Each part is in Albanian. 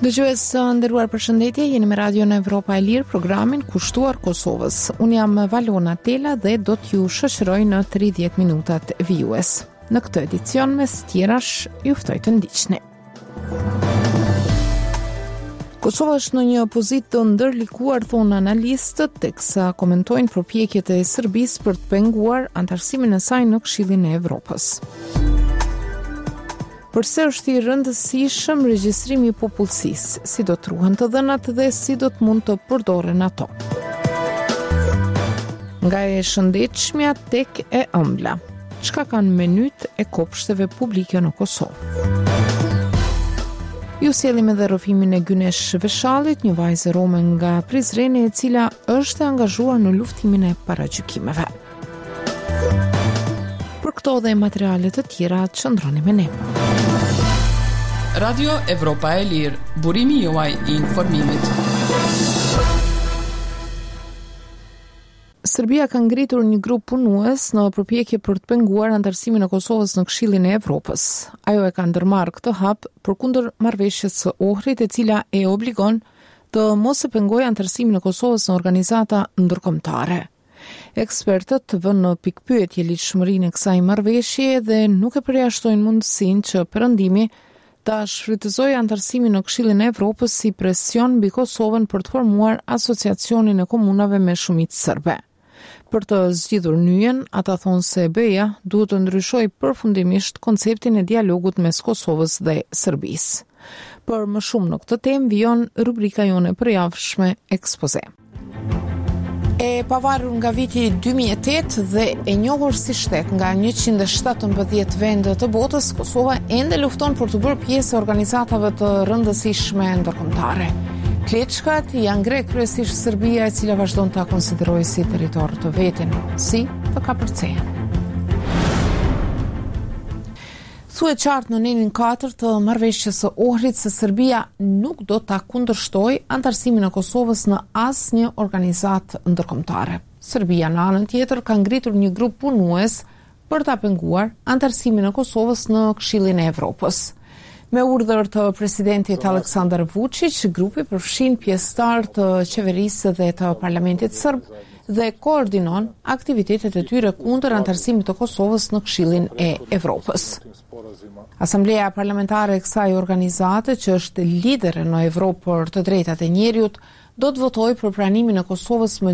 Dëgjues nderuar, përshëndetje, jeni me Radion Evropa e Lirë, programin kushtuar Kosovës. Unë jam Valona Tela dhe do t'ju shoqëroj në 30 minutat vijues. Në këtë edicion mes tjerash ju ftoj të ndiqni. Kosova është në një pozitë të ndërlikuar, thonë analistët, teksa komentojnë përpjekjet e Serbisë për të penguar antarësimin e saj në Këshillin e Evropës. Përse është i rëndësishëm regjistrimi i popullsisë, si do të ruhen të dhënat dhe si do të mund të përdoren ato. Nga e shëndetshmja tek e ëmbla, çka kanë menyt e kopshteve publike në Kosovë. Ju sjellim edhe rrëfimin e Gynesh Veshallit, një vajzë rome nga Prizreni e cila është e angazhuar në luftimin e paragjykimeve. Për këto dhe materiale të tjera qëndroni me ne. Radio Evropa e Lirë, burimi juaj i informimit. Serbia ka ngritur një grup punues në përpjekje për të penguar antarësimin e Kosovës në Këshillin e Evropës. Ajo e ka ndërmarrë këtë hap përkundër marrëveshjes së Ohrit, e cila e obligon të mos e pengojë antarësimin e Kosovës në organizata ndërkombëtare. Ekspertët vënë në pikpyetje lidhshmërinë e kësaj marrëveshje dhe nuk e përjashtojnë mundësinë që Perëndimi ta shfrytëzojë antarësimin në Këshillin e Evropës si presion mbi Kosovën për të formuar asociacionin e komunave me shumicë serbe. Për të zgjidhur nyjen, ata thonë se BE-ja duhet të ndryshojë përfundimisht konceptin e dialogut mes Kosovës dhe Serbisë. Për më shumë në këtë temë vijon rubrika jone përjavshme Ekspoze. E pavarur nga viti 2008 dhe e njohur si shtet nga 117 vende të botës, Kosova ende lufton për të bërë pjesë e organizatave të rëndësishme ndërkombëtare. Kleçkat janë ngre kryesisht Serbia, e cila vazhdon ta konsiderojë si territor të vetin, si të kapërcejën. Thuhet qartë në nenin 4 të marrëveshjes së Ohrit se Serbia nuk do ta kundërshtojë antarësimin e Kosovës në asnjë organizatë ndërkombëtare. Serbia në anën tjetër ka ngritur një grup punues për ta penguar antarësimin e Kosovës në Këshillin e Evropës. Me urdhër të presidentit Aleksandar Vučić, grupi përfshin pjesëtar të qeverisë dhe të parlamentit serb dhe koordinon aktivitetet e tyre kundër antarësimit të Kosovës në Këshillin e Evropës. Asambleja parlamentare e kësaj organizate, që është lidere në Evropë për të drejtat e njeriut, do të votojë për pranimin e Kosovës më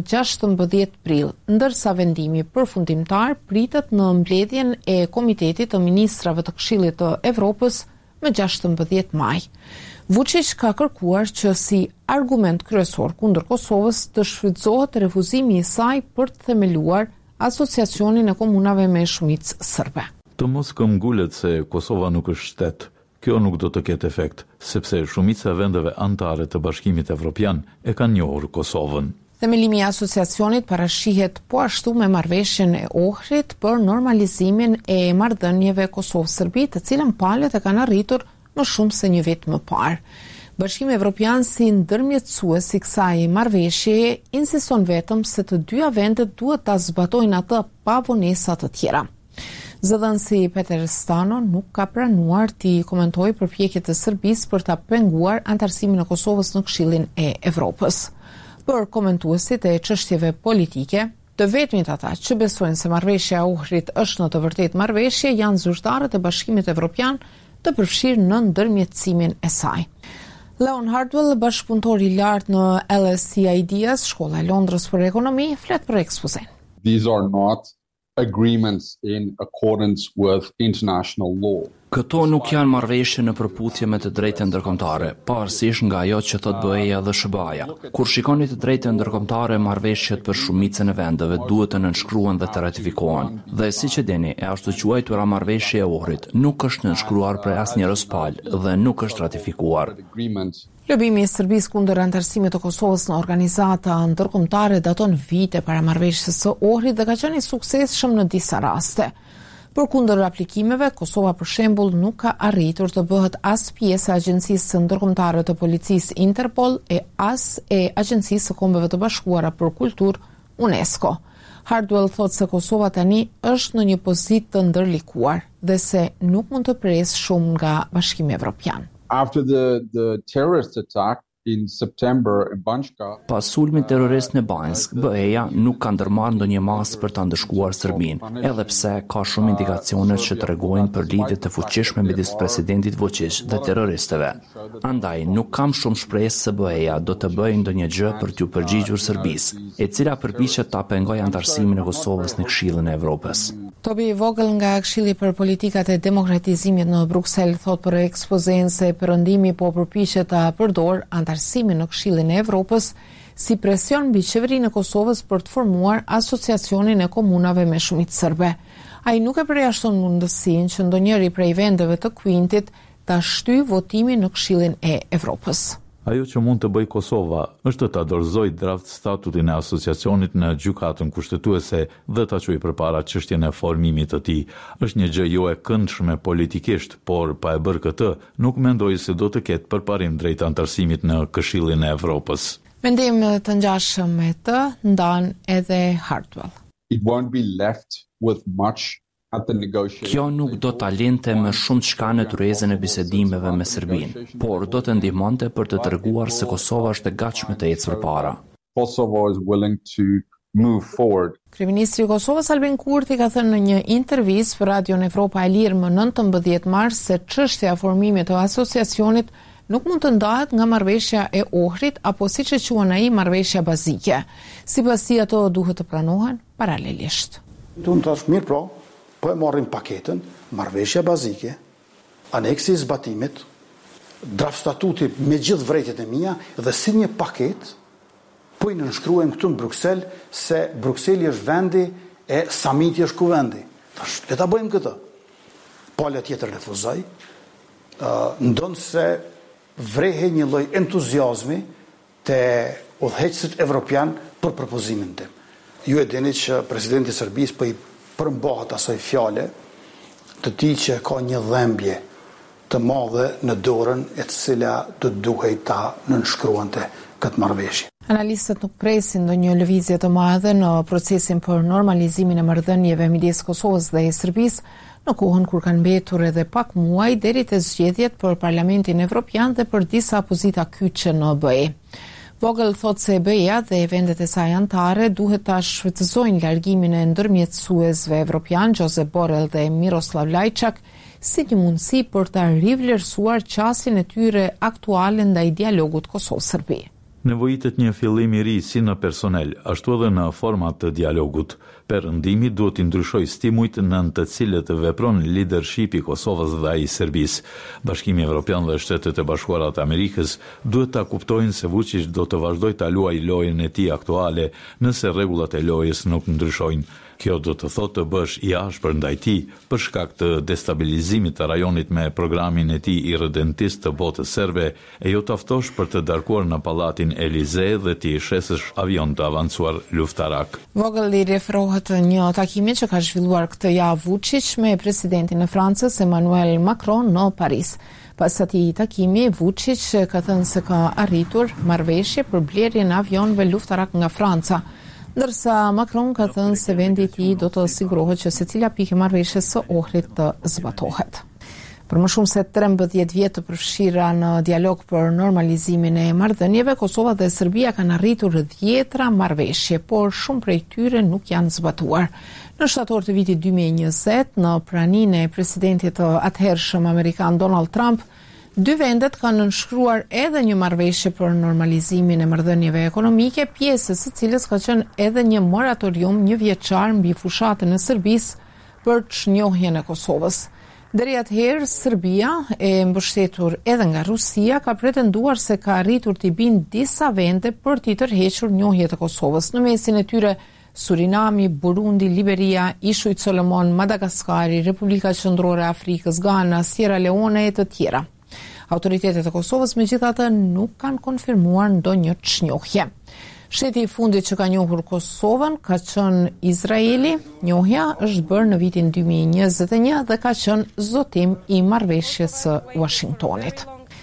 16 prill, ndërsa vendimi përfundimtar pritet në mbledhjen e Komitetit të Ministrave të Këshillit të Evropës më 16 maj. Vučić ka kërkuar që si argument kryesor kundër Kosovës të shfrytëzohet refuzimi i saj për të themeluar asociacionin e komunave me shumicë serbe. Të mos këmbgullet se Kosova nuk është shtet, kjo nuk do të ketë efekt, sepse shumica e vendeve anëtare të Bashkimit Evropian e kanë njohur Kosovën. Themelimi i asociacionit parashihet po ashtu me marrëveshjen e Ohrit për normalizimin e marrëdhënieve Kosovë-Serbi, të cilën palët e kanë arritur më shumë se një vit më parë. Bashkimi Evropian si ndërmjetësues i kësaj marrëveshjeje insiston vetëm se të dyja vendet duhet ta zbatojnë atë pa vonesa të tjera. Zëdhënësi Peter Stano nuk ka pranuar t'i komentojë përpjekjet e Serbisë për ta penguar antarësimin e Kosovës në Këshillin e Evropës. Për komentuesit e çështjeve politike, të vetmit ata që besojnë se marrëveshja e Ohrit është në të vërtetë marrëveshje janë zyrtarët e Bashkimit Evropian të përfshirë në ndërmjetësimin e saj. Leon Hardwell, bashkëpunëtor i lartë në LSE Ideas, Shkolla e Londrës për ekonomi, flet për ekspozen. These are not agreements in accordance with international law. Këto nuk janë marrëveshje në përputhje me të drejtën ndërkombëtare, pavarësisht nga ajo që thot BE-ja dhe SBA-ja. Kur shikoni të drejtën ndërkombëtare, marrëveshjet për shumicën e vendeve duhet të nënshkruhen dhe të ratifikohen. Dhe siç e dini, e ashtu quajtura marrëveshje e Ohrit nuk është nënshkruar prej asnjërs palë dhe nuk është ratifikuar. Lobimi i Serbisë kundër antarësimit të Kosovës në organizata ndërkombëtare daton vite para marrëveshjes së Ohrit dhe ka qenë i suksesshëm në disa raste. Përkundër aplikimeve, Kosova për shembull nuk ka arritur të bëhet as pjesë e Agjencisë Ndërkombëtare të Policisë Interpol e as e Agjencisë së Kombeve të Bashkuara për Kulturë UNESCO. Hardwell thotë se Kosova tani është në një pozitë të ndërlikuar dhe se nuk mund të presë shumë nga Bashkimi Evropian. After the terrorist attack in September in Banjka, Pas sulmit terrorist në Banjsk, BE-ja nuk ka ndërmarrë ndonjë masë për ta ndëshkuar Serbinë, edhe pse ka shumë indikacione që tregojnë për lidhje të fuqishme midis presidentit Vučić dhe terroristëve. Andaj nuk kam shumë shpresë se BE-ja do të bëjë ndonjë gjë për t'u përgjigjur Serbisë, e cila përpiqet ta pengojë antarësimin e Kosovës në Këshillin e Evropës. Tobi Vogël nga Këshilli për politikat e demokratizimit në Bruksel thot për ekspozen se Perëndimi po përpiqet ta përdor antarësimin në Këshillin e Evropës si presion mbi qeverinë e Kosovës për të formuar asociacionin e komunave me shumicë serbe. Ai nuk e përjashton mundësinë që ndonjëri prej vendeve të Kuintit ta shtyjë votimin në Këshillin e Evropës. Ajo që mund të bëj Kosova është ta dorëzojë draft statutin e asociacionit në gjykatën kushtetuese dhe ta çojë përpara çështjen e formimit të tij. Është një gjë jo e këndshme politikisht, por pa e bërë këtë, nuk mendoj se do të ketë përparim drejt antarësimit në Këshillin e Evropës. Mendim të ngjashëm me të ndan edhe Hartwell. it won't be left with much at the negotiation. Kjo nuk do ta linte me shumë çka në tryezën e bisedimeve me Serbinë, por do të ndihmonte për të treguar se Kosova është e gatshme të ecë përpara. Kosovo is willing to move forward. Kryeministri i Kosovës Albin Kurti ka thënë në një intervistë për Radion Evropa e Lirë më 19 mars se çështja e formimit të asociacionit nuk mund të ndahet nga marrëveshja e Ohrit apo siç e quan ai marrëveshja bazike. Sipas tij ato duhet të pranohen paralelisht. Duhet të tash mirë po e marrim paketën, marrëveshja bazike, aneksi i zbatimit, draft statuti me gjithë vërejtjet e mia dhe si një paketë po i nënshkruajmë këtu në Bruksel se Brukseli është vendi e samiti është kuvendi. Tash le ta bëjmë këtë. Pala tjetër refuzoi. Ndonë se vrehe një lloj entuziazmi te udhëheqësit evropian për propozimin tim. Ju e dini që presidenti i Serbisë po i përmbahet asaj fjale të tij që ka një dhembje të madhe në dorën e cila të duhej ta nënshkruante këtë marrëveshje. Analistët nuk presin ndonjë lëvizje të madhe në procesin për normalizimin e marrëdhënieve midis Kosovës dhe Serbisë, në kohën kur kanë mbetur edhe pak muaj deri te zgjedhjet për Parlamentin Evropian dhe për disa opozita kyçe në BE. Vogel thot se BE-ja dhe vendet e saj anëtare duhet ta shfrytëzojnë largimin e ndërmjetësuesve evropian Josep Borrell dhe Miroslav Lajčak si një mundësi për ta rivlerësuar qasjen e tyre aktuale ndaj dialogut Kosovë-Serbi. Nevojitet një fillim i ri si në personel, ashtu edhe në format të dialogut. Perëndimi duhet të ndryshojë stimujt nën të cilët vepron leadershipi i Kosovës dhe ai i Serbisë. Bashkimi Evropian dhe Shtetet e Bashkuara të Amerikës duhet ta kuptojnë se Vučić do të vazhdojë ta luajë lojën e tij aktuale nëse rregullat e lojës nuk ndryshojnë. Kjo do të thotë të bësh i ashpër ndaj tij për shkak të destabilizimit të rajonit me programin e tij irredentist të botës serbe e jo të aftosh për të darkuar në pallatin Elysee dhe t'i shesësh avion të avancuar luftarak. Vogel i referohet një takimi që ka zhvilluar këtë javë Vučić me presidentin e Francës Emmanuel Macron në Paris. Pas atij takimi, Vučić ka thënë se ka arritur marrëveshje për blerjen e avionëve luftarak nga Franca, ndërsa Macron ka thënë se vendi i tij do të sigurohet që secila pikë e marrëveshjes së Ohrit të zbatohet. Për më shumë se 13 vjet të përfshira në dialog për normalizimin e marrëdhënieve, Kosova dhe Serbia kanë arritur 10 marrëveshje, por shumë prej tyre nuk janë zbatuar. Në shtator të vitit 2020, në praninë e presidentit të atëhershëm amerikan Donald Trump, dy vendet kanë nënshkruar edhe një marrëveshje për normalizimin e marrëdhënieve ekonomike, pjesës së cilës ka qenë edhe një moratorium 1 vjeçar mbi fushatën e Serbisë për çnjohjen e Kosovës. Deri atëherë, Serbia, e mbështetur edhe nga Rusia, ka pretenduar se ka arritur t'i bindë disa vende për t'i tërhequr njohjet e Kosovës, në mesin e tyre Surinami, Burundi, Liberia, Ishujt Solomon, Madagaskari, Republika Qendrore e Afrikës, Ghana, Sierra Leone e të tjera. Autoritetet e Kosovës megjithatë nuk kanë konfirmuar ndonjë çnjohje. Shteti i fundit që ka njohur Kosovën ka qenë Izraeli. Njohja është bërë në vitin 2021 dhe ka qenë zotim i marrëveshjes së Washingtonit.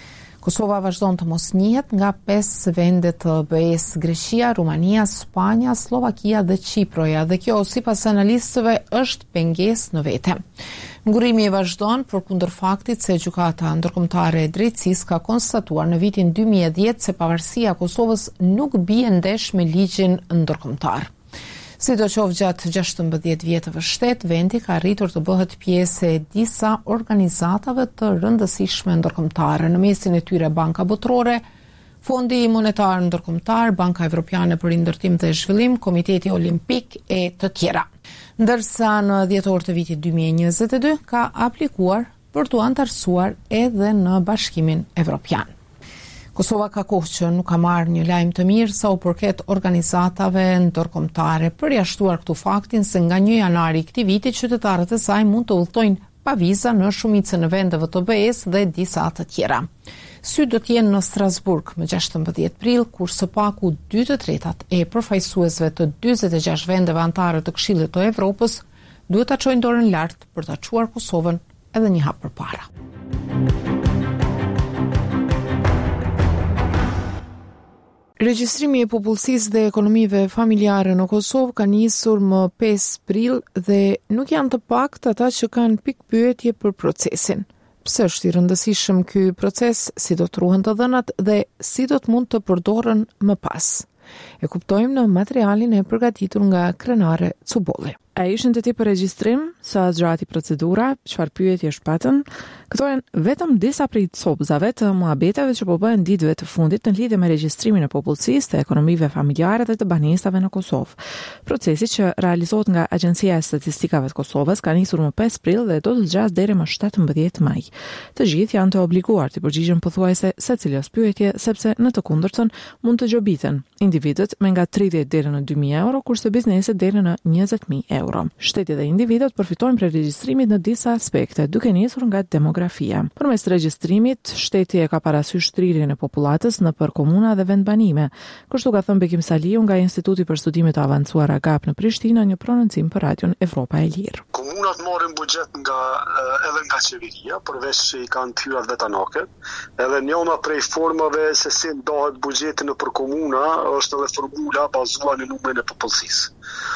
Kosova vazhdon të mos njihet nga 5 vende të BE-s: Greqia, Rumania, Spanja, Slovakia dhe Çiproja, dhe kjo sipas analistëve është pengesë në vete. Ngurimi vazhdon përkundër faktit se Gjykata Ndërkombëtare e Drejtësisë ka konstatuar në vitin 2010 se pavarësia e Kosovës nuk bie ndesh me ligjin ndërkombëtar. Sidoqoftë gjatë 16 vjetëve shtet, vendi ka arritur të bëhet pjesë e disa organizatave të rëndësishme ndërkombëtare, në mesin e tyre Banka Botërore, Fondi Monetar Ndërkombëtar, Banka Evropiane për Rindërtim dhe Zhvillim, Komiteti Olimpik e të tjera. Ndërsa në dhjetor të vitit 2022 ka aplikuar për të antarësuar edhe në Bashkimin Evropian. Kosova ka kohë që nuk ka marrë një lajm të mirë sa u përket organizatave ndërkombëtare, përjashtuar këtu faktin se nga 1 janari i këtij viti qytetarët e saj mund të udhtojnë pa viza në shumicën e vendeve të BE-s dhe disa të tjera. Sy do të jenë në Strasburg më 16 prill, kur së paku 2/3 e përfaqësuesve të 46 vendeve anëtare të Këshillit të Evropës duhet ta çojnë dorën lart për ta çuar Kosovën edhe një hap përpara. Regjistrimi i popullsisë dhe ekonomive familjare në Kosovë ka nisur më 5 prill dhe nuk janë të paktë ata që kanë pikpyetje për procesin. Pse është i rëndësishëm ky proces, si do të ruhen të dhënat dhe si do të mund të përdoren më pas? E kuptojmë në materialin e përgatitur nga Krenare Cubolli. A ishin të ti për regjistrim, sa zgjati procedura, çfarë pyetje shpatën? Këto janë vetëm disa prej copëzave të muhabeteve që po bëhen ditëve të fundit në lidhje me regjistrimin e popullsisë, të ekonomive familjare dhe të banesave në Kosovë. Procesi që realizohet nga Agjencia e Statistikave të Kosovës ka nisur më 5 prill dhe do të zgjasë deri më 17 maj. Të gjithë janë të obliguar të përgjigjen pothuajse secilës pyetje, sepse në të kundërtën mund të gjobiten individët me nga 30 deri në 2.000 euro, kurse bizneset deri në 20.000 euro. Shteti dhe individët përfitojnë prej regjistrimit në disa aspekte, duke nisur nga demografia. Përmes regjistrimit, shteti e ka parasysh thrirjen e popullatës nëpër komuna dhe vendbanime. Kështu ka thënë Bekim Saliu nga Instituti për Studime të Avancuara GAP në Prishtinë, një prononcim për Radion Evropa e Lirë. Komunat marrin buxhet edhe nga qeveria, përveç që i kanë thyrat vetanake, edhe njëna prej formave se si ndahet buxheti nëpër komuna është edhe formula bazuar në numrin e popullsisë.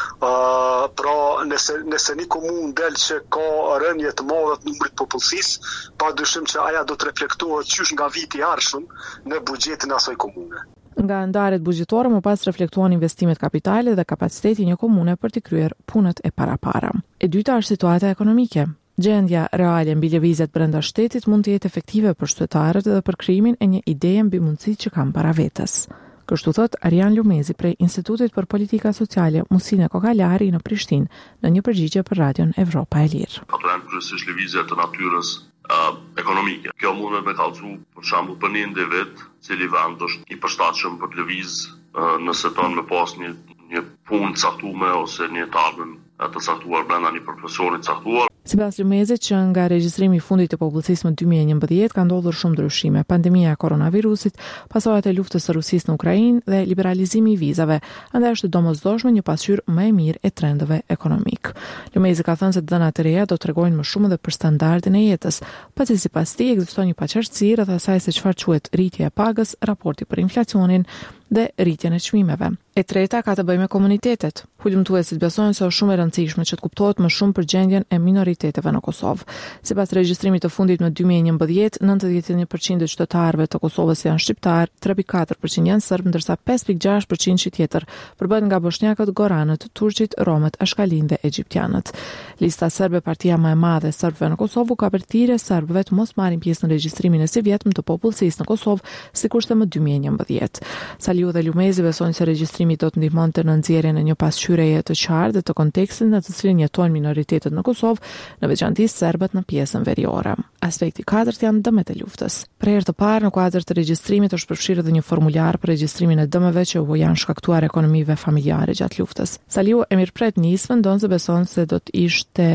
Pra nëse një komunë del që ka rënje të madhe të numrit të popullsisë, padyshim që aja do të reflektohet qysh nga viti i ardhshëm në buxhetin e asaj komune. Nga ndarjet buxhetore më pas reflektohen investimet kapitale dhe kapaciteti i një komune për të kryer punët e parapara. E dyta është situata ekonomike. Gjendja reale mbi lëvizjet brenda shtetit mund të jetë efektive për qytetarët dhe për krijimin e një ideje mbi mundësitë që kanë para vetes. Kështu thot Arjan Lumezi prej Institutit për Politika Sociale Musine Kokalari në Prishtinë në një përgjigje për Radion Evropa e Lirë. Ato janë kryesisht lëvizje të natyrës ekonomike. Kjo mund me kallëzu për shembull për një individ, cili vend është i përshtatshëm për të lëvizë nëse ton me pas një punë caktuar ose një ardhmë të caktuar brenda një profesioni caktuar. Sipas Lumezit, që nga regjistrimi i fundit të popullsisë në 2011 ka ndodhur shumë ndryshime: pandemia e koronavirusit, pasojat e luftës së Rusisë në Ukrainë dhe liberalizimi i vizave, andaj është domosdoshme një pasqyrë më e mirë e trendeve ekonomik. Lumezi ka thënë se dhënat e reja do t'tregojnë më shumë edhe për standardin e jetës, pasi sipas tij ekziston një paqartësi rreth asaj se çfarë quhet rritje e pagës, raporti për inflacionin dhe rritjen e çmimeve. E treta ka të bëjë me komunitetet. Hulumtuesit besojnë se është shumë e rëndësishme që të kuptohet më shumë për gjendjen e minoriteteve në Kosovë. Sipas regjistrimit të fundit në 2011, 91% e qytetarëve të Kosovës janë shqiptar, 3.4% janë serb, ndërsa 5.6% tjetër përbëhet nga bosnjakët, goranët, turqit, romët, ashkalinë dhe egjiptianët. Lista serbe, partia më e madhe e serbëve në Kosovë, ka përthirrje serbëve të mos marrin pjesë në regjistrimin e sivjetëm të popullsisë në Kosovë, sikurse më 2011. Saliu dhe Lumezi besojnë se regjistrimi do të ndihmonte në nxjerrjen e një pasqyreje të qartë të kontekstit në të cilin jetojnë minoritetet në Kosovë, në veçantë serbët në pjesën veriore. Aspekti i katërt janë dëmet e luftës. Për herë të parë në kuadër të regjistrimit është përfshirë edhe një formular për regjistrimin e dëmeve që u janë shkaktuar ekonomive familjare gjatë luftës. Saliu e mirëpret nismën, ndonse beson se do të ishte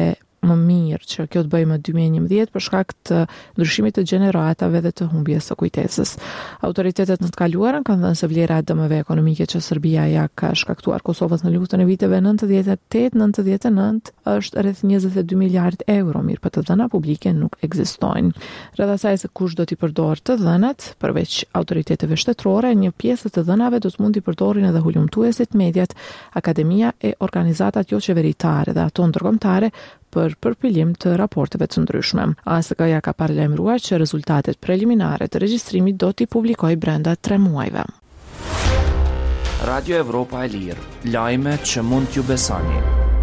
më mirë që kjo të bëjë më 2011 për shkak të ndryshimit të gjeneratave dhe të humbjes së kujtesës. Autoritetet në të kaluarën kanë thënë se vlera e dëmeve ekonomike që Serbia ja ka shkaktuar Kosovës në luftën e viteve 98-99 është rreth 22 miliard euro, mirë për të dhëna publike nuk ekzistojnë. Rreth asaj se kush do t'i përdorë të dhënat, përveç autoriteteve shtetërore, një pjesë të dhënave do të mund t'i përdorin edhe hulumtuesit, mediat, akademia e organizatat jo qeveritare dhe ato ndërkombëtare për përpilim të raporteve të ndryshme. ASK-ja ka paralajmëruar që rezultatet preliminare të regjistrimit do t'i publikojë brenda 3 muajve. Radio Evropa e Lirë, lajme që mund t'ju besoni.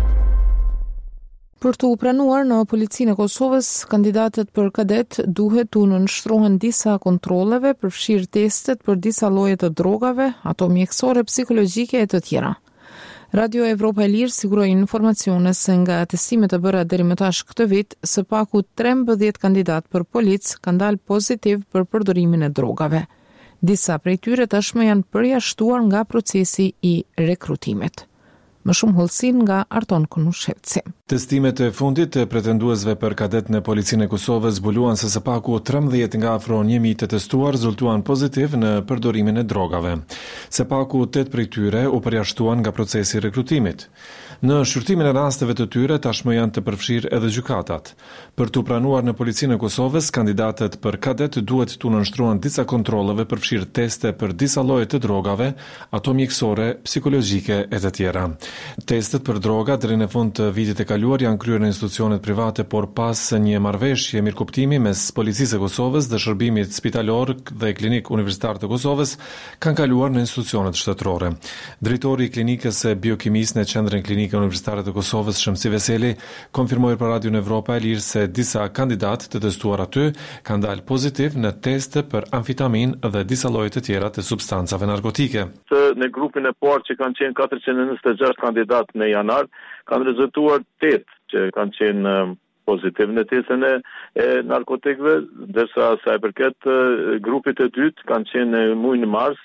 Për të pranuar në policinë e Kosovës, kandidatët për kadet duhet të nënshtrohen disa kontrolleve, përfshirë testet për disa lloje të drogave, ato mjekësore, psikologjike e të tjera. Radio Evropa e Lirë siguroi informacione se nga testimet e bëra deri më tash këtë vit, së paku 13 kandidat për policë kanë dalë pozitiv për përdorimin e drogave. Disa prej tyre tashmë janë përjashtuar nga procesi i rekrutimit. Më shumë hollësin nga Arton Konushevci. Testimet e fundit të pretenduesve për kadet në policinë e Kosovës zbuluan se së paku 13 nga afro 1000 të testuar rezultuan pozitiv në përdorimin e drogave. Së paku 8 prej tyre u përjashtuan nga procesi i rekrutimit. Në shqyrtimin e rasteve të tyre tashmë janë të përfshirë edhe gjykatat. Për të pranuar në policinë e Kosovës, kandidatët për kadet duhet të nënshtrohen disa kontrolleve përfshirë teste për disa lloje të drogave, ato mjekësore, psikologjike e të tjera. Testet për droga deri në fund të vitit e kaluar janë kryer në institucionet private, por pas një marrëveshje mirëkuptimi mes Policisë së Kosovës dhe Shërbimit Spitalor dhe Klinik Universitar të Kosovës, kanë kaluar në institucionet shtetërore. Drejtori i klinikës së biokimisë në Qendrën Klinike Universitare të Kosovës, Shëmsi Veseli, konfirmoi për Radio Evropa e Lirë se disa kandidatë të testuar aty kanë dalë pozitiv në teste për amfitaminë dhe disa lloje të tjera të substancave narkotike. Në grupin e parë që kanë qenë 426 kandidatë në janar, kanë rezultuar 8 që kanë qenë pozitiv në testën e narkotikëve, ndërsa sa i përket grupit të dytë kanë qenë në muajin mars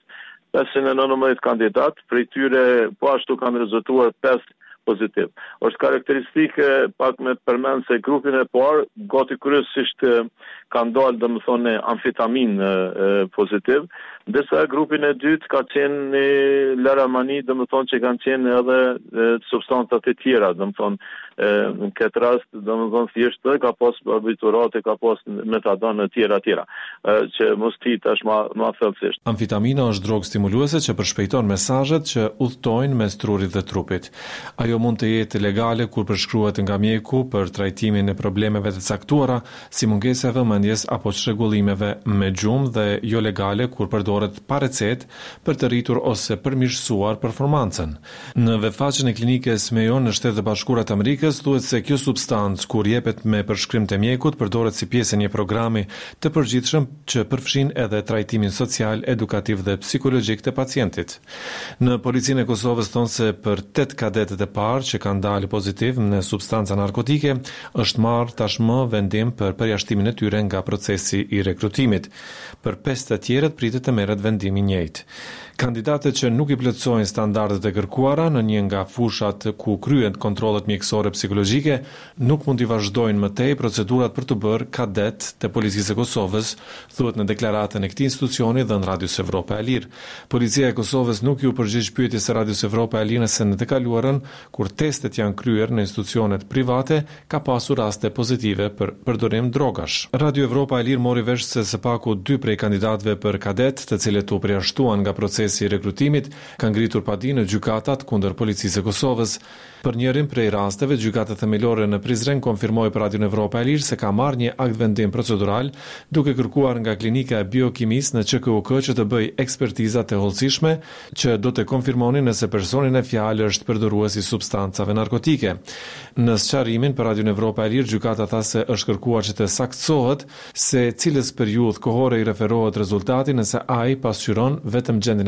519 kandidatë, prej tyre po ashtu kanë rezultuar 5 pozitiv. Është karakteristike pak me përmend se grupin e parë gati kryesisht kanë dalë domethënë amfitaminë pozitiv, ndërsa grupin e dytë ka qenë laramani, domethënë që kanë qenë edhe substanca të tjera, domethënë në këtë rast domethënë thjesht ka pas barbiturate, ka pas metadon e tjera që mos ti tash më thellësisht. Amfitamina është drogë stimuluese që përshpejton mesazhet që udhtojnë mes trurit dhe trupit. Ajo mund të jetë legale kur përshkruhet nga mjeku për trajtimin e problemeve të caktuara, si mungesa e vëmendjes apo çrregullimeve me gjumë, dhe jo legale kur përdoret pa recetë për të rritur ose përmirësuar performancën. Në vetfaqen e klinikës Mayo në Shtetet e Bashkuara të Amerikës thuhet se kjo substancë kur jepet me përshkrim të mjekut përdoret si pjesë e një programi të përgjithshëm që përfshin edhe trajtimin social, edukativ dhe psikologjik të pacientit. Në policinë e Kosovës thonë se për 8 kadetët e parë që kanë dalë pozitiv në substanca narkotike, është marrë tashmë vendim për përjashtimin e tyre nga procesi i rekrutimit. Për 5 të tjerët pritet të merret vendim i njëjtë. Kandidatët që nuk i plotësojnë standardet e kërkuara në një nga fushat ku kryhen kontrollet mjekësore psikologjike nuk mund të vazhdojnë më tej procedurat për të bërë kadet të Policisë së Kosovës, thuhet në deklaratën e këtij institucioni dhe në Radios Evropa e Lirë. Policia e Kosovës nuk ju përgjigj pyetjes së Radios Evropa e Lirë se në të kaluarën, kur testet janë kryer në institucionet private, ka pasur raste pozitive për përdorim drogash. Radio Evropa e Lirë mori vesh se së paku 2 prej kandidatëve për kadet, të cilët u përjashtuan nga procesi i rekrutimit, kanë ngritur padi në gjykatat kundër Policisë së Kosovës. Për njërin prej rasteve, gjykata themelore në Prizren konfirmoi për Radio Evropa e Lirë se ka marrë një akt vendim procedural, duke kërkuar nga klinika e biokimisë në QKUK që të bëjë ekspertizat e hollësishme që do të konfirmonin nëse personi në fjalë është përdorues i substancave narkotike. Në sqarimin për Radio Evropa e Lirë, gjykata tha se është kërkuar që të saktësohet se cilës periudhë kohore i referohet rezultati nëse ai pasqyron vetëm gjendjen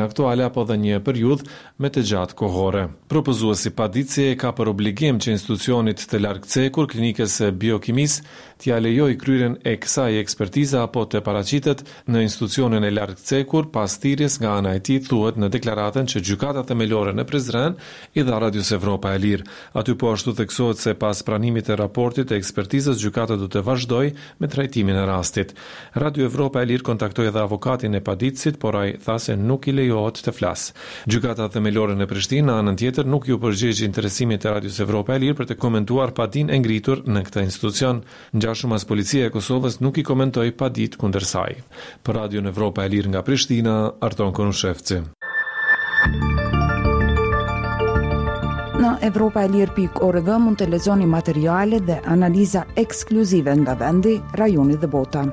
aktuale apo dhe një periudhë me të gjatë kohore. Propozuesi paditësie ka për obligim që institucionit të largcekur klinikës së biokimisë t'ia lejojë kryerjen e kësaj ekspertize apo të paraqitet në institucionin e largcekur pas thirrjes nga ana e tij, thuhet në deklaratën që gjykata themelore në Prizren i dha Radios Evropa e Lirë. Aty po ashtu theksohet se pas pranimit të raportit të ekspertizës, gjykata do të vazhdojë me trajtimin e rastit. Radio Evropa e Lirë kontaktoi edhe avokatin e paditësit, por ai tha se nuk i lejohet të flasë. Gjykata themelore në Prishtinë në anën tjetër nuk ju përgjigj interesimit të Radios Evropa e Lirë për të komentuar padinë e ngritur në këtë institucion. Ngjashëm as policia e Kosovës nuk i komentoi paditë kundër saj. Për Radion Evropa e Lirë nga Prishtina, Arton Konushevci. Në evropaelir.org mund të lexoni materiale dhe analiza ekskluzive nga vendi, rajoni dhe bota.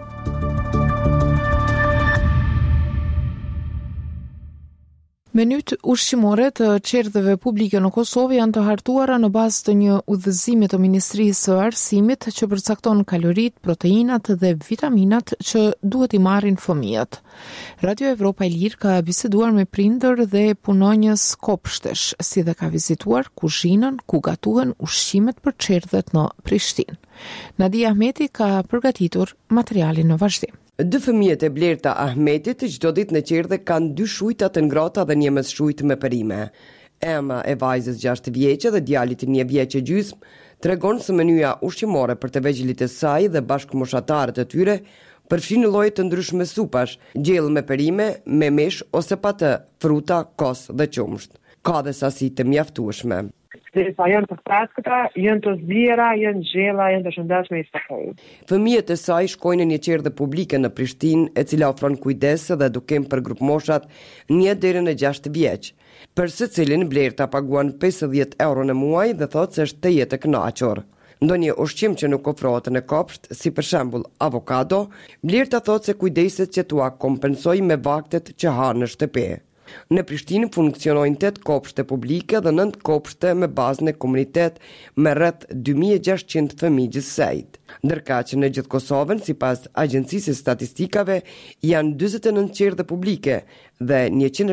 Menytë ushqimore të qerdheve publike në Kosovë janë të hartuara në bazë të një udhëzimi të Ministrisë së Arsimit që përcakton kalorit, proteinat dhe vitaminat që duhet i marrin fëmijët. Radio Evropa e Lirë ka biseduar me prindër dhe punonjës kopshtesh, si dhe ka vizituar kuzhinën ku gatuhen ushqimet për qerdhet në Prishtinë. Nadia Ahmeti ka përgatitur materialin në vazhdim. Dy fëmijët e Blerta Ahmetit çdo ditë në qerdhe kanë 2 shujta të ngrohta dhe një mësshujt me perime. Emma e vajzës 6 vjeçë dhe djalit 1 vjeç e gjysmë tregon se menyja ushqimore për të vegjëlit e saj dhe bashkëmoshatarët e tyre përfshin lloje të ndryshme supash, gjellë me perime, me mish ose pa të, fruta, kos dhe qumsht. Ka dhe sasi të mjaftueshme. Sa janë të freskëta, janë të zbjera, janë gjella, janë të shëndetshme i sakoj. Fëmijët e saj shkojnë në një qerdhe publike në Prishtinë, e cila ofron kujdes dhe edukim për grup moshat 1 deri në 6 vjeç. Për secilin Blerta paguan 50 euro në muaj dhe thotë se është të jetë e kënaqur. Ndonjë ushqim që nuk ofrohet në kopsht, si për shembull avokado, Blerta thotë se kujdeset që tua kompensoj me vaktet që ha në shtëpi. Në Prishtinë funksionojnë 8 kopshte publike dhe 9 kopshte me bazë në komunitet me rreth 2600 fëmijë gjithsejt. Ndërka që në gjithë Kosovën, sipas Agjencisë së Statistikave, janë 49 qerdhe publike dhe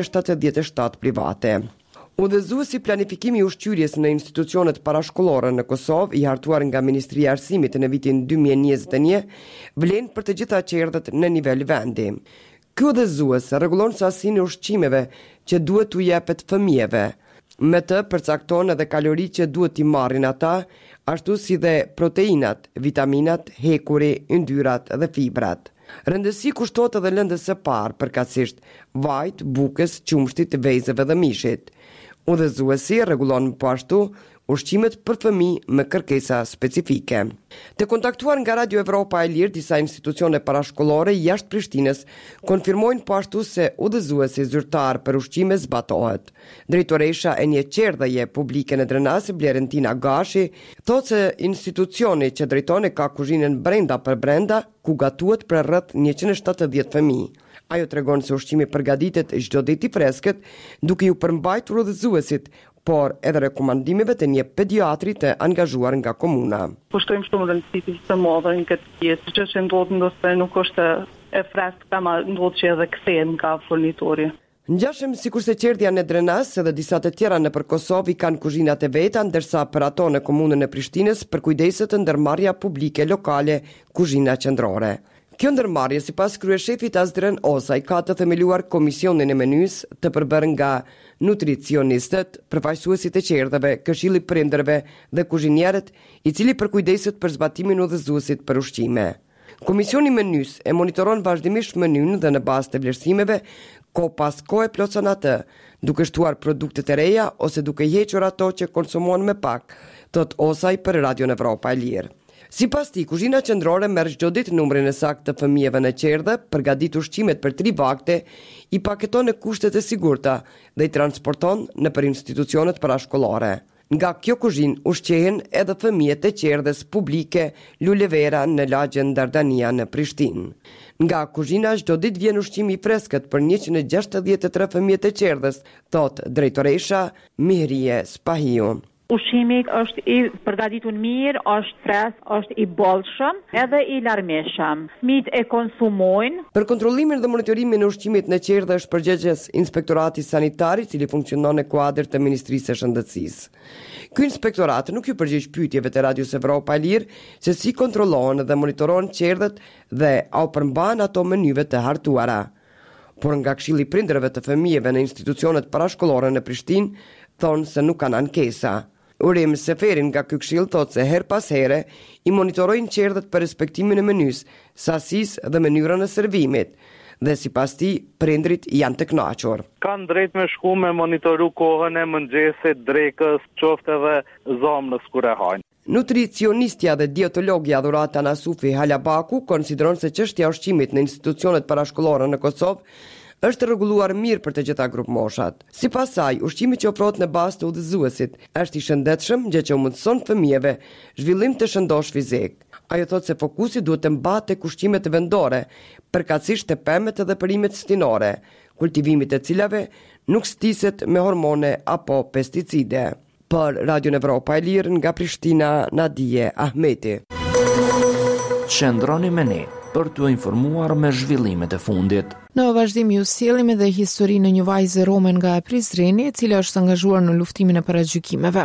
177 private. Udhëzuesi planifikimi i ushqyerjes në institucionet parashkollore në Kosovë, i hartuar nga Ministria e Arsimit në vitin 2021, vlen për të gjitha qerdhet në nivel vendi. Ky udhëzues rregullon sasinë e ushqimeve që duhet t'u jepet fëmijëve. Me të përcakton edhe kaloritë që duhet t'i marrin ata, ashtu si dhe proteinat, vitaminat, hekuri, yndyrat dhe fibrat. Rëndësi kushtohet edhe lëndës së parë, përkatësisht vajt, bukës, qumshtit, vezëve dhe mishit. Udhëzuesi rregullon po ashtu ushqimet për fëmijë me kërkesa specifike. Të kontaktuar nga Radio Evropa e Lirë, disa institucione parashkollore jashtë Prishtinës konfirmojnë po ashtu se udhëzuesi zyrtar për ushqime zbatohet. Drejtoresha e një qerdheje publike në Drenas, Blerentina Gashi, thotë se institucioni që drejton e ka kuzhinën brenda për brenda, ku gatuhet për rreth 170 fëmijë. Ajo tregon se ushqimi përgatitet çdo ditë i freskët, duke ju përmbajtur udhëzuesit, por edhe rekomandimeve të një pediatri të angazhuar nga komuna. Kushtojmë shumë rëndësi të madhe në këtë pjesë, që ndodh ndoshta nuk është e freskëta, ma ndodh që edhe kthehen nga fornitori. Ngjashëm sikurse qerdhja në Drenas edhe disa të tjera nëpër Kosovë kanë kuzhinat e veta, ndërsa për ato në komunën e Prishtinës për kujdeset të ndërmarrja publike lokale kuzhina qendrore. Kjo ndërmarrje, sipas kryeshefit Azdren Osaj, ka të themeluar komisionin e menys të përbërë nga nutricionistët, përfaqësuesit e qerdheve, këshilli prindërve dhe kuzhinierët, i cili përkujdeset për zbatimin udhëzuesit për ushqime. Komisioni menys e monitoron vazhdimisht menyn dhe në bazë të vlerësimeve, ko pas kohë plotson atë, duke shtuar produktet e reja ose duke hequr ato që konsumohen më pak, thot Osaj për Radion Evropa e Lirë. Sipas tij, kuzhina qendrore merr çdo ditë numrin e saktë të fëmijëve në qerdhe, përgatit ushqimet për 3 vakte, i paketon në kushtet e sigurta dhe i transporton nëpër institucionet parashkollore. Nga kjo kuzhinë ushqehen edhe fëmijët e qerdhes publike Lulevera në lagjen Dardania në Prishtinë. Nga kuzhina çdo ditë vjen ushqimi i freskët për 163 fëmijët e qerdhes, thot drejtoresha Mihrie Spahiu. Ushqimi është i përgatitur mirë, është freskë, është i bollshëm, edhe i larmishëm. Fëmijët e konsumojnë. Për kontrollimin dhe monitorimin e ushqimit në qerdhe është përgjegjës Inspektorati Sanitar, i cili funksionon në kuadër të Ministrisë së Shëndetësisë. Ky inspektorat nuk ju përgjigj pyetjeve të Radios Evropa e Lirë se si kontrollohen dhe monitorohen qerdhet dhe au përmbahen ato menyve të hartuara. Por nga Këshilli i Prindërve të fëmijëve në institucionet parashkollore në Prishtinë thonë se nuk kanë ankesa. Urim Seferi nga ky këshill thotë se her pas here i monitorojnë qerdhet për respektimin e menys, sasisë dhe mënyrën e servimit, dhe sipas tij prindrit janë të kënaqur. Kanë drejt me shku me monitoru kohën e mëngjesit, drekës, qoftë edhe zomnës kur e hajnë. Nutricionistja dhe dietologja Dhurata Nasufi Halabaku konsideron se çështja e ushqimit në institucionet parashkollore në Kosovë është rregulluar mirë për të gjitha grup moshat. Sipas saj, ushqimi që ofrohet në bazë të udhëzuesit është i shëndetshëm, gjë që mundson fëmijëve zhvillim të shëndosh fizik. Ajo thotë se fokusi duhet të mbahet tek ushqimet vendore, përkatësisht te pemet dhe perimet stinore, kultivimit të cilave nuk stiset me hormone apo pesticide. Për Radio Evropa e Lirë nga Prishtina, Nadije Ahmeti. Qëndroni me ne për t'u informuar me zhvillimet e fundit. Në vazhdim ju sjellim edhe historinë e një vajze rome nga Prizreni, e cila është angazhuar në luftimin e paragjykimeve.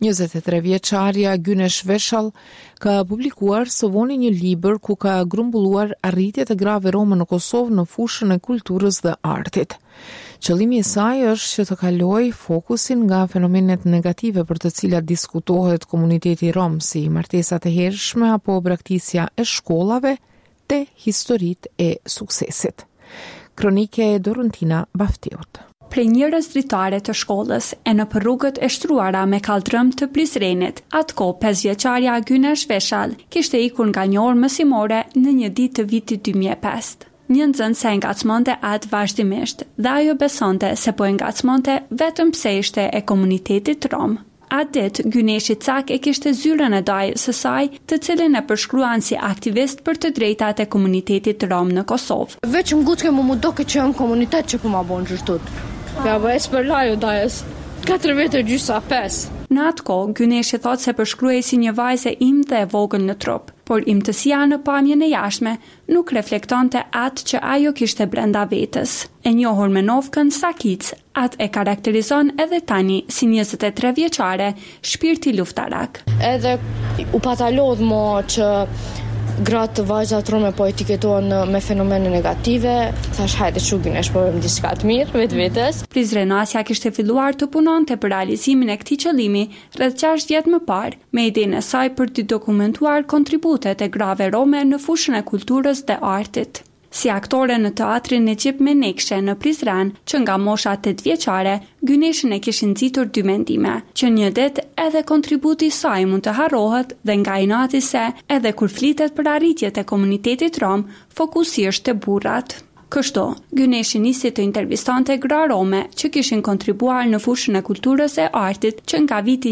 23 vjeçaria Gynesh Veshall ka publikuar së voni një libër ku ka grumbulluar arritjet e grave rome në Kosovë në fushën e kulturës dhe artit. Qëllimi i saj është që të kalojë fokusin nga fenomenet negative për të cilat diskutohet komuniteti rom, si martesat e hershme apo braktisja e shkollave, te historitë e suksesit. Kronike e Dorontina Baftiut. Prej njërës dritare të shkollës e në për rrugët e shtruara me kaldrëm të Prizrenit, atko 5 vjeçarja Gynesh Veshall kishte ikur nga një orë mësimore në një ditë të vitit 2005. Një nxënëse e ngacmonte atë vazhdimisht dhe ajo besonte se po e ngacmonte vetëm pse ishte e komunitetit rom. Atë ditë, Gyneshi Cak e kishte zyrën e dajës së saj, të cilën e përshkruan si aktivist për të drejtat e komunitetit rom në Kosovë. Veç më gutë mu doke që jam komunitet që po ma bon gjështut. Ja bëjës për laju dajës, 4 vete gjysa 5. Në atë kohë, Gyneshi thot se përshkruaj si një vajze im dhe e vogël në trup, por imtësia në pamjen e jashtme nuk reflektonte atë që ajo kishte brenda vetës. E njohur me novkën Sakic, atë e karakterizon edhe tani si 23 vjeçare, shpirti luftarak. Edhe u patalodh mo që gratë vajzat rome po etiketohen me fenomene negative, thash hajde që Gynesh po vëm diçka të mirë vetvetes. Prizrenasja kishte filluar të punonte për realizimin e këtij qëllimi rreth 6 vjet më parë, me idenë e saj për të dokumentuar kontributet e grave rome në fushën e kulturës dhe artit. Si aktore në teatrin e Gjip Menekshë në Prizren, që nga mosha 8 vjeçare, Gyneshin e kishin nxitur 2 mendime, që një ditë edhe kontributi i saj mund të harrohet dhe nga inati se edhe kur flitet për arritjet e komunitetit rom, fokusi është te burrat. Kështu, Gyneshi nisi të intervistonte gra rome që kishin kontribuar në fushën e kulturës e artit që nga viti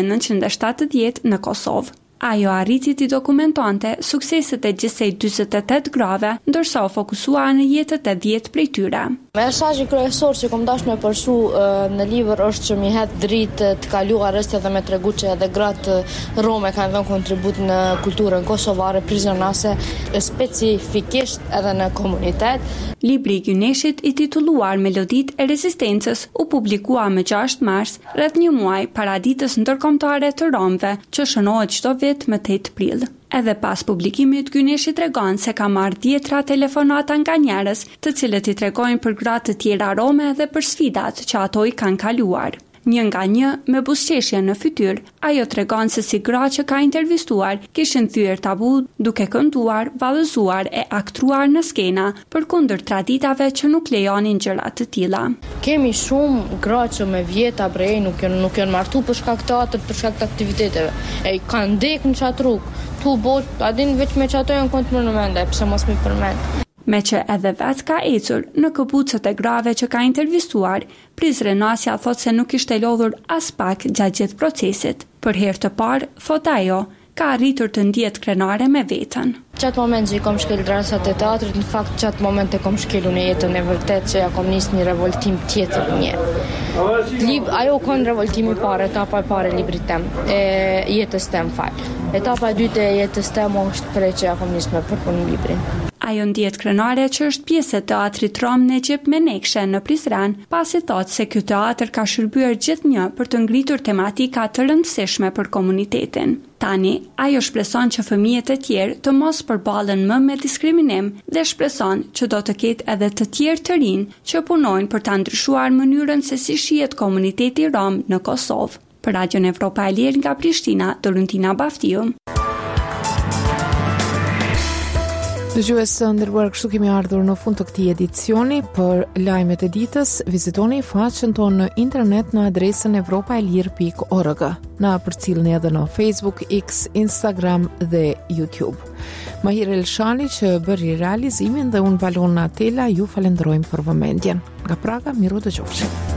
1970 në Kosovë. Ajo arriti të dokumentonte sukseset e gjithsej 48 grave, ndërsa u fokusua në jetët e 10 prej tyre. Mesazhi kryesor që kom dashur me përshu në libër është që mi het dritë të kaluarës edhe me tregu që edhe gratë rome kanë dhënë kontribut në kulturën kosovare, prizrenase, specifikisht edhe në komunitet. Libri i Gyneshit i titulluar Melodit e Rezistencës u publikua më 6 mars, rreth një muaj para ditës ndërkombëtare të romëve, që shënohet çdo vit më 8 prill. Edhe pas publikimit, Gyneshi tregon se ka marrë 10 telefonata nga njerëz, të cilët i tregojnë për gratë të tjera rome dhe për sfidat që ato i kanë kaluar. Një nga një, me buzëqeshje në fytyrë, ajo tregon se si gra që ka intervistuar kishin thyer tabu duke kënduar, vallëzuar e aktruar në skena përkundër traditave që nuk lejonin gjëra të tilla. Kemi shumë gra që me vjeta prej nuk janë martu për shkak të atë, për shkak të aktiviteteve. E kanë ndek në çat rrugë. Tu bot, a din veç me çato janë kontë më në mende, pse mos më përmend. Me që edhe vetë ka ecur në këpucët e grave që ka intervistuar, Prizrenasja thot se nuk ishte lodhur as pak gjatë gjithë procesit. Për herë të parë, thot ajo, ka arritur të ndihet krenare me veten. Qatë moment që i kom shkel drasat e teatrit, në fakt qatë moment e kom shkelu në jetën e vërtet që ja kom nis një revoltim tjetër një. Ajo kon revoltimi parë, etapa e parë e librit tem, e jetës tem fal. Etapa e dytë e jetës tem është prej që ja kom nisë me përpunu librin. Ajo ndihet krenare që është pjesë e teatrit Rom Necip Menekshë në Prizren, pasi thotë se ky teatr ka shërbyer gjithnjë për të ngritur tematika të rëndësishme për komunitetin. Tani, ajo shpreson që fëmijët e tjerë të mos përballen më me diskriminim dhe shpreson që do të ketë edhe të tjerë të rinj që punojnë për ta ndryshuar mënyrën se si shihet komuniteti rom në Kosovë. Për Radion Evropa e Lirë nga Prishtina, Dorentina Baftiu. Dëgjues të nderuar, kështu kemi ardhur në fund të këtij edicioni. Për lajmet e ditës, vizitoni faqen tonë në internet në adresën evropaelir.org. Na përcjellni edhe në Facebook, X, Instagram dhe YouTube. Mahir Elshani që bëri realizimin dhe unë Valona Tela ju falenderojmë për vëmendjen. Nga Praga, miru dëgjofshim.